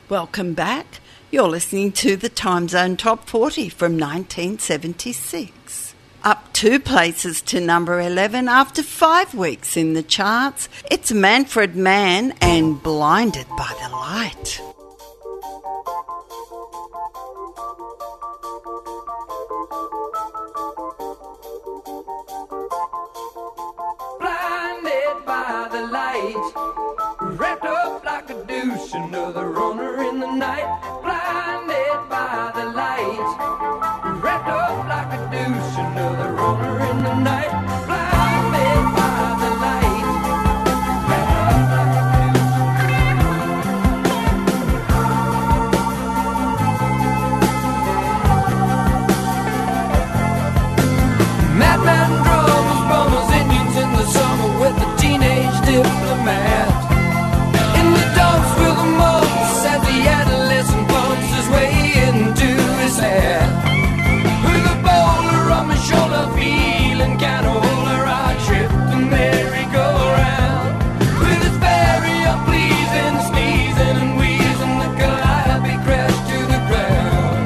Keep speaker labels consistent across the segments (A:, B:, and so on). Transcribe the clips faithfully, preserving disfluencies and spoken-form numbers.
A: Welcome back. You're listening to the Time Zone Top forty from nineteen seventy-six. Up two places to number eleven after five weeks in the charts, it's Manfred Mann and Blinded by the Light.
B: Blinded by the light, wrapped up like a douche, another runner in the night. Blinded by the light, wrapped up like a douche, another runner in the night. Blinded by the light, wrapped up like a douche. Madman drummers, bummers, Indians in the summer with a teenage diplomat. In the dumps with the mumps as the adolescent bumps his way into his hat. With a boulder on my shoulder, feeling kinda older, I tripped a merry-go-round. With his very unpleasing sneezing and wheezing, the calliope crashed to the ground.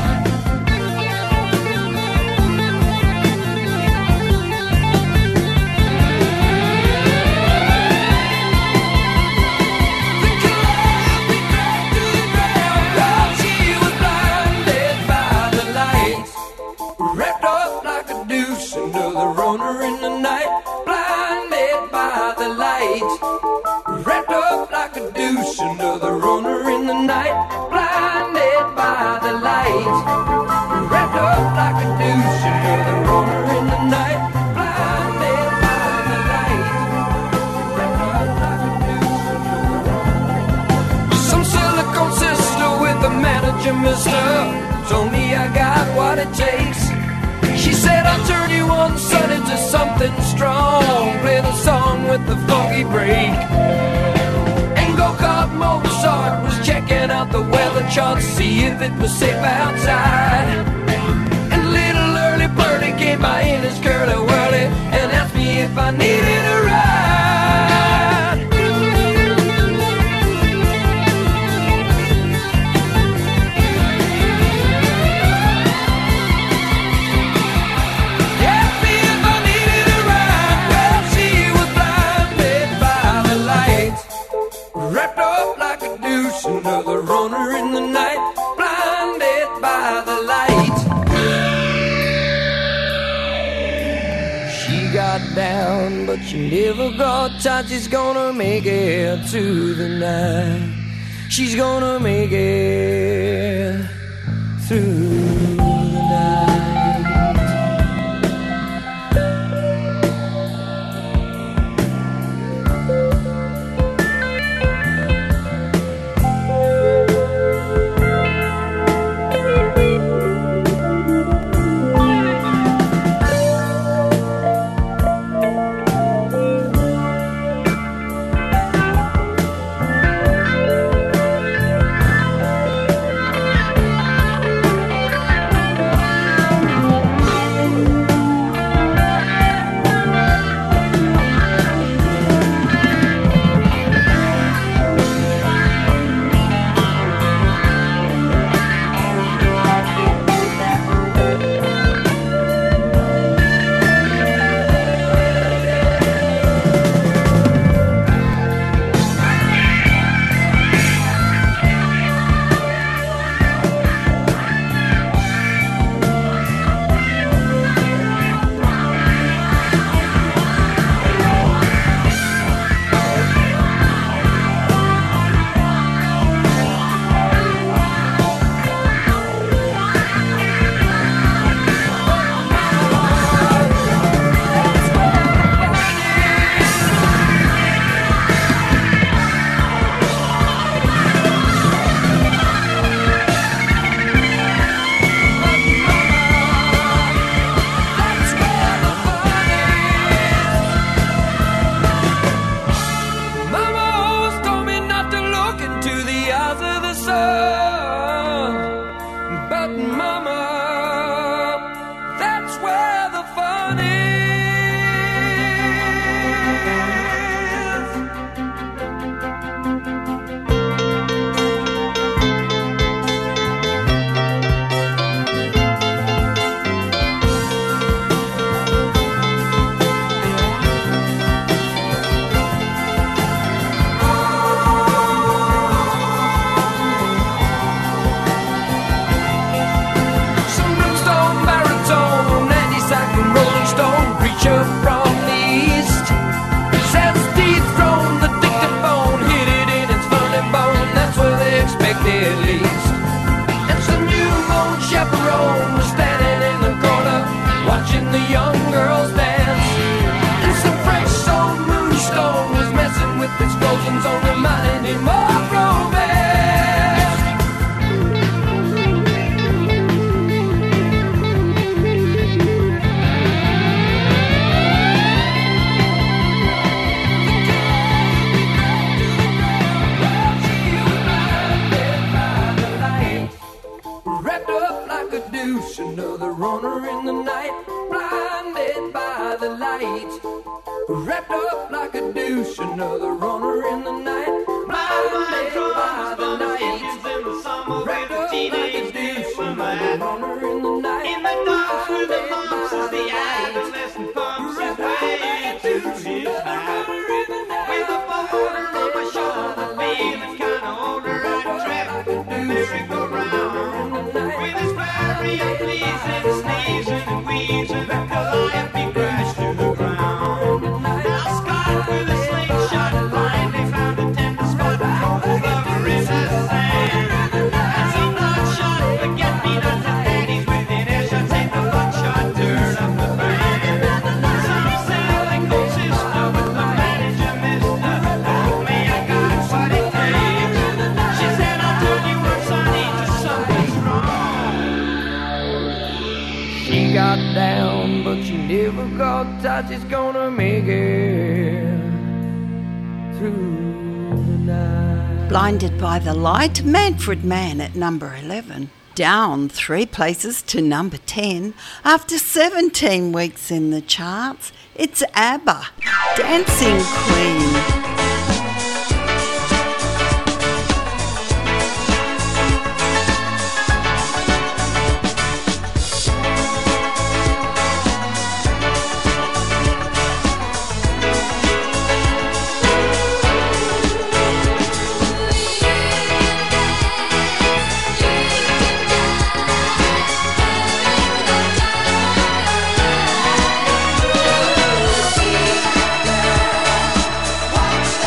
B: The calliope crashed to the ground. Oh, she was blinded by the light, wrapped up like a douche, another runner in the night. Blinded by the light, wrapped up like a douche, another runner in the night. Blinded by the light, wrapped up like a douche, another runner in the night. Blinded by the light, wrapped up like a douche, another runner. Some silicone sister with a manager, mister, told me I got what it takes. She said I'll turn you on, son, into something strong. Play the song with the funky break. And go-kart Mozart was checking out the weather chart to see if it was safe outside. And little early birdie came by in his curly whirly and asked me if I needed a ride. Asked me if I needed a ride. Well, she was blinded by the light, wrapped up like a douche, another runner in the night. Blinded by the light. She got down, but she never got tight. She's gonna make it through the night. She's gonna make it through the night. deuce, another runner in the night, blinded by the light. Wrapped up like a deuce, another runner in the night, blinded by the light. Wrapped up like a deuce, another runner in the night, in the dark with the lumps as the adolescent pumps his way to his high. With a boulder on my shoulder, feeling kinda older, I track the merry-go-round. With his flurry of pleasing, sneezing and wheezing, Calliope crashed to the ground. Now Scott with a slingshot finally found a tender spot for the lover in the sand. And some bloodshot forget-me-nots and daddies within earshot take the bloodshot turn up the band. Some sailing cool sister with the manager mister, told me I got what it takes. She said I'll turn you on, sonny, to something wrong. She got down, but she never got touch. She's gonna make it through the night.
A: Blinded by the Light, Manfred Mann at number eleven. Down three places to number ten. After seventeen weeks in the charts, it's ABBA, Dancing Queen.
B: Watch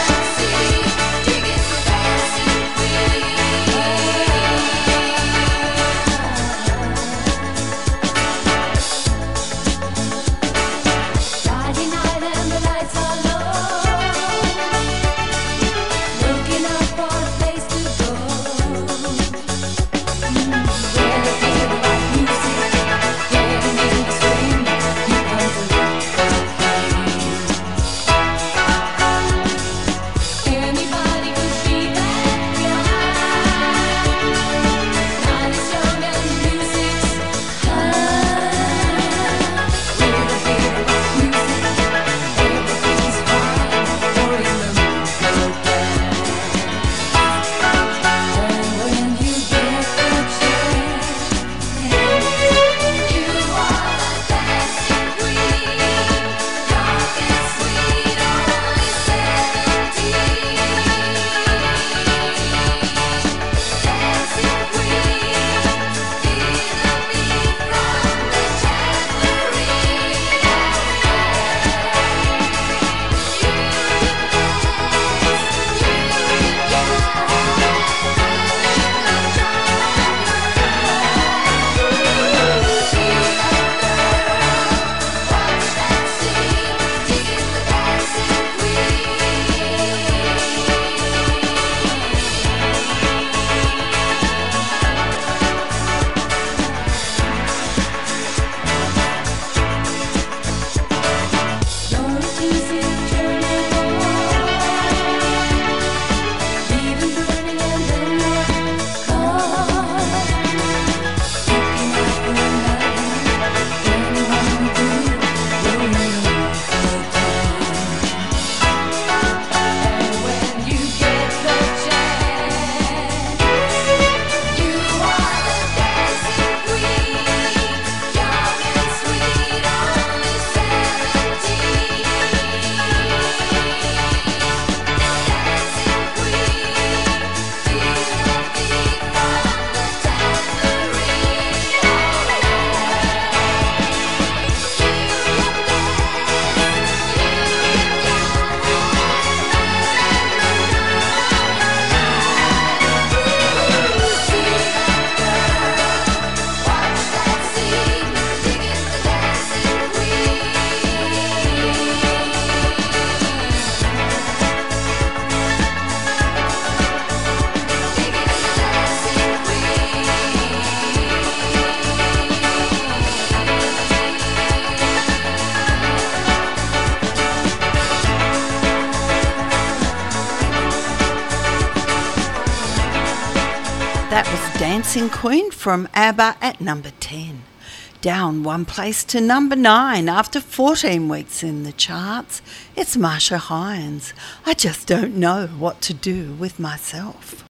A: That was Dancing Queen from ABBA at number ten. Down one place to number nine after fourteen weeks in the charts, it's Marcia Hines. I just don't know what to do with myself.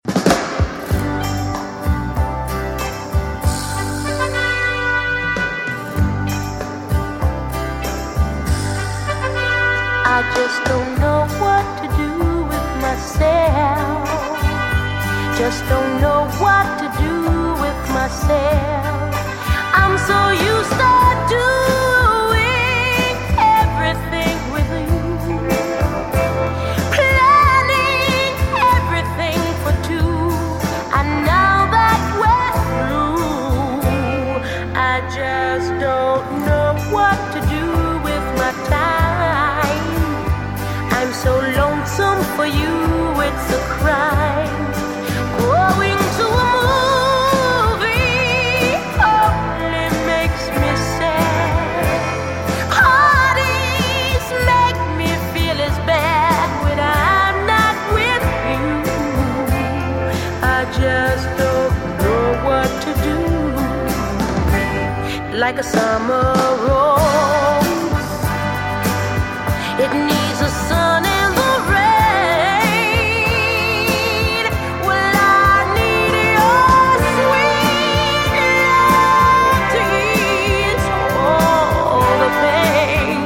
C: I just don't know what to do with myself. Just don't know what to do with myself. I'm so used to doing everything with you, planning everything for two. And now that we're through, I just don't know what to do with my time. I'm so lonesome for you, it's a crime. Going to a movie only makes me sad. Parties make me feel as bad when I'm not with you. I just don't know what to do. Like a summer rose, it needs a sun and the rain. Well, I need your sweet love to ease all the pain.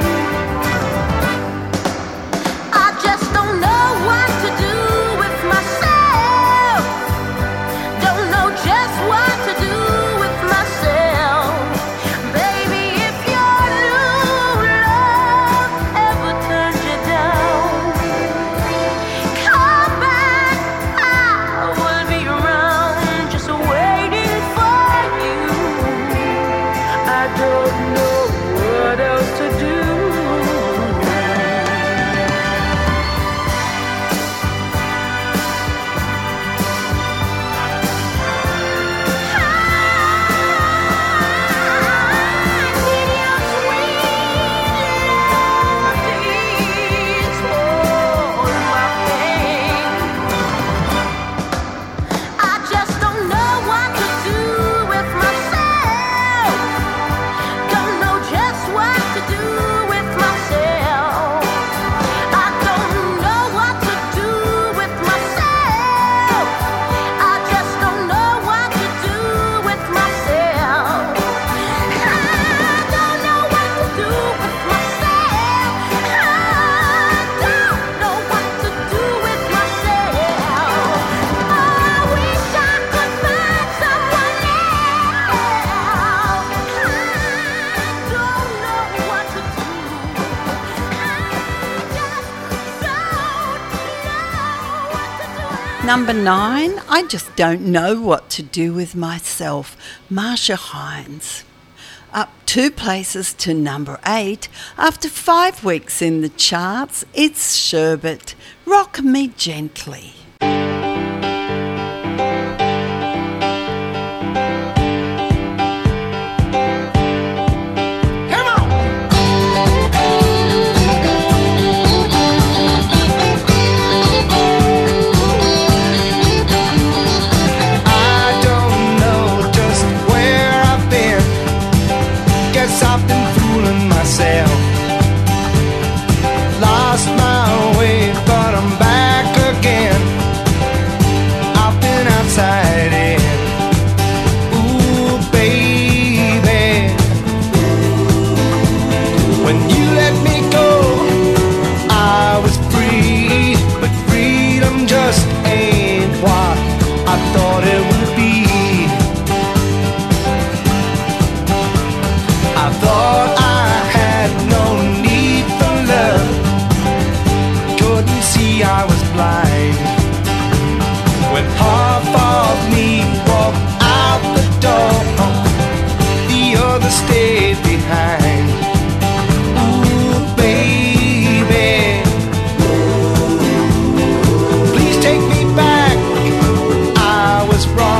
C: I just don't know what to do with myself. Don't know just what to do with myself. Baby, if your new love ever turned you down, come back, I will be around just waiting for you. I don't know what else to do. I just don't know what to do with myself. Don't know just what to do with myself. I don't know what to do with myself. I just don't know what to do with myself. I don't know what to do with myself. I don't know what to do with myself. I wish I could find someone else. I don't know what to do. I just don't know what to do.
A: Number nine, I just don't know what to do with myself. Marcia Hines. Up two places to number eight after five weeks in the charts, it's Sherbet. Rock Me Gently.
D: I don't know just where I've been. Guess I've been fooling myself. Lost my way, but I'm back again. I've been outside in. Ooh, baby. When you let me go, I was free, but freedom just ain't what I thought it would be. I thought I had no need for love. Couldn't see I was blind. When half of me walked out the door, the other stayed behind. Ooh, baby, please take me back. I was wrong.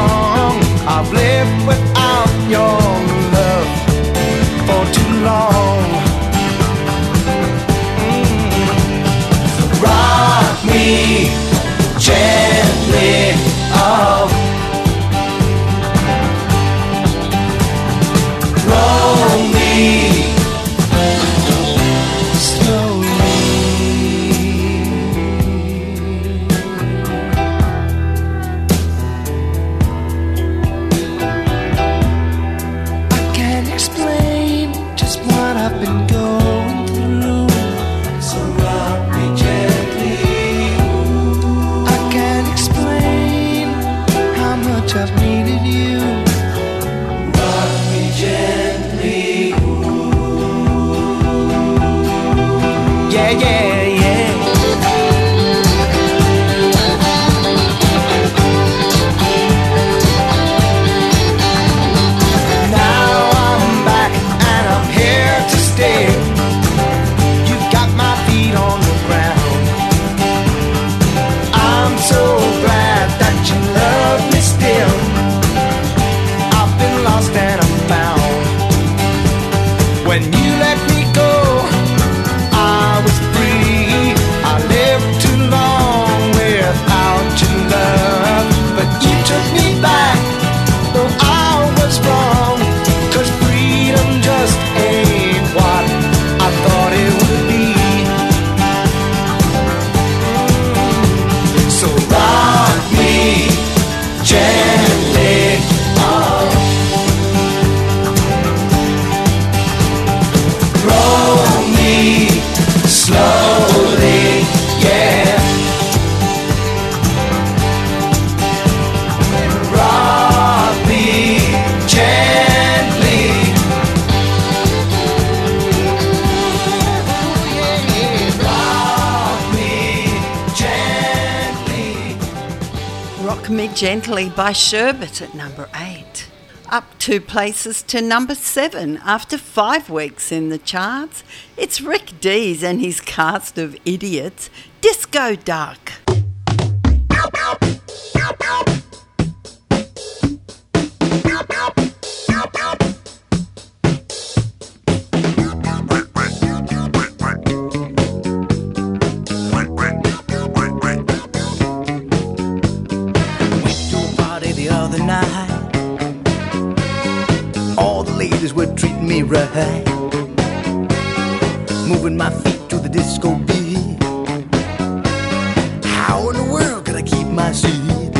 D: much I've needed you.
B: Rock me gently,
D: Yeah, yeah, yeah. Now I'm back and I'm here to stay. You've got my feet on the ground. I'm so glad that you love me still. I've been lost and I'm found. When you let me go, I was free. I lived too long without your love, but you took me back, though I was wrong. 'Cause freedom just ain't what I thought it would be. So rock me gently, oh. Roll me slowly, yeah. Rock me gently. Rock me gently.
A: Rock Me Gently by Sherbet at number eight. Up two places to number seven after five weeks in the charts. It's Rick Dees and his cast of idiots, Disco Duck.
E: Went to a party the other night. All the ladies were treating me right, moving my feet to the disco beat. How in the world could I keep my seat?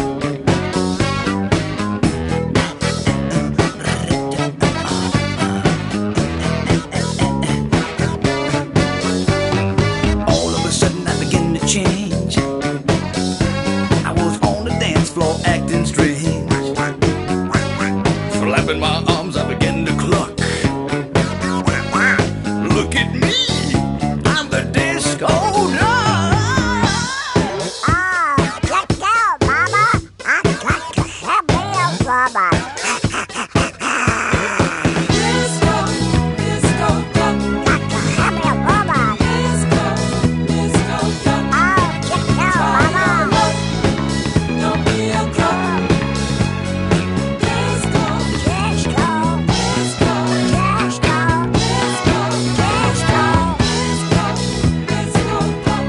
E: All of a sudden I began to change. I was on the dance floor acting strange. Flapping my arms, I began to cluck. Look at me, I'm the disco duck.
B: disco, disco duck, disco, disco duck. Try your luck, don't be a crook. Disco, disco, disco, disco, disco, disco, disco, disco duck.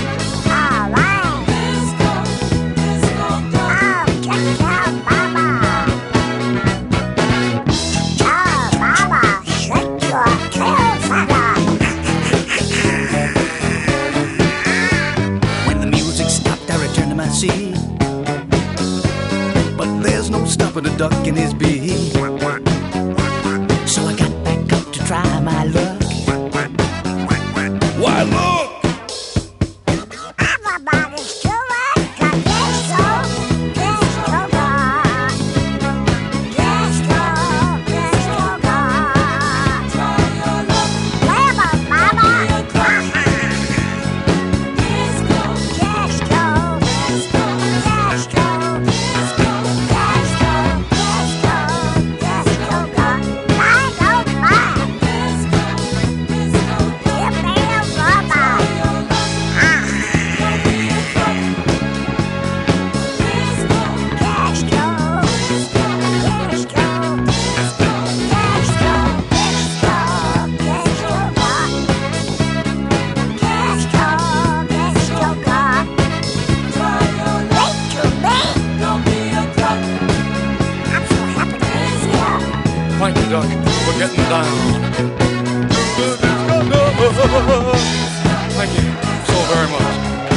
B: Disco, disco duck.
E: When the music stopped, I returned to my seat. But there's no stopping a duck in his beat. So I got back up to try my luck. Why look!
B: Try your luck, be a crook. Disco, disco, disco, disco, disco, disco, disco, disco duck. Disco, disco duck. Try your luck, don't be a crook. Disco, disco, disco, disco, disco, disco, disco, disco duck. Disco, disco duck. Try your luck, don't be a crook. Disco.
F: Thank you, Duck, for getting down. Thank you so very much.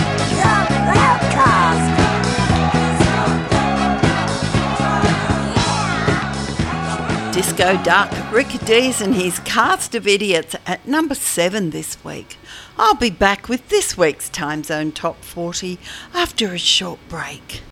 A: Disco Duck, Rick Dees and his cast of idiots at number seven this week. I'll be back with this week's Time Zone Top forty after a short break.